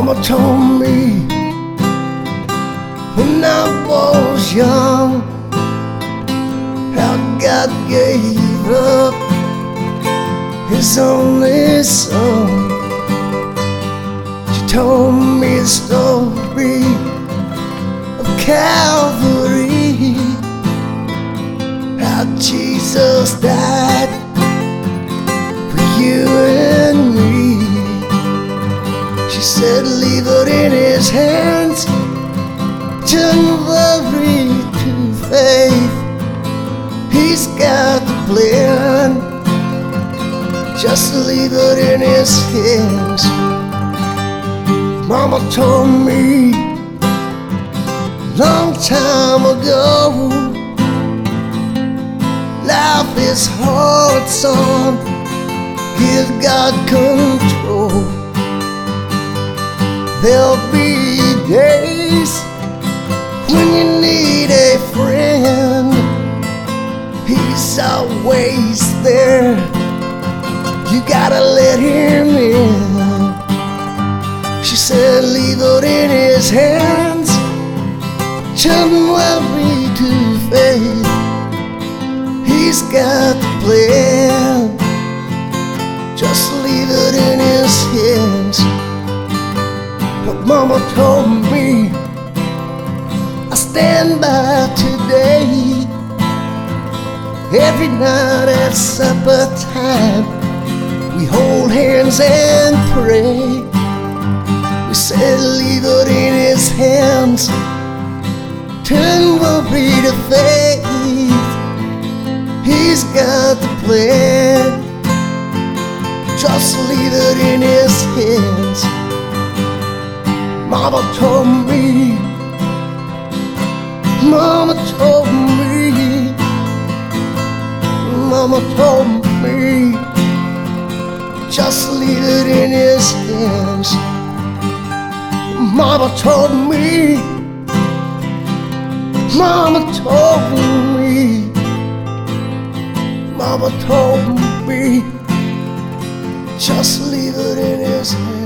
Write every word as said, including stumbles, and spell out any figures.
Mama told me when I was young how God gave up His only Son. She told me the story of Calvary, how Jesus died for you and me. She said, leave it in His hands, turn worry to faith. He's got the plan, just leave it in His hands. Mama told me long time ago, life is hard, son, give God control. There'll be days when you need a friend, He's always there, you gotta let Him in. She said, leave it in His hands, turn worry to faith. He's got the plan, just leave it in His hands. But Mama told me, I stand by today. Every night at supper time, we hold hands and pray. We said, leave it in His hands, turn worry to faith. He's got the plan, just leave it in His hands. Mama told me, Mama told me, Mama told me, just leave it in His hands. Mama told me, Mama told me, Mama told me, just leave it in His hands.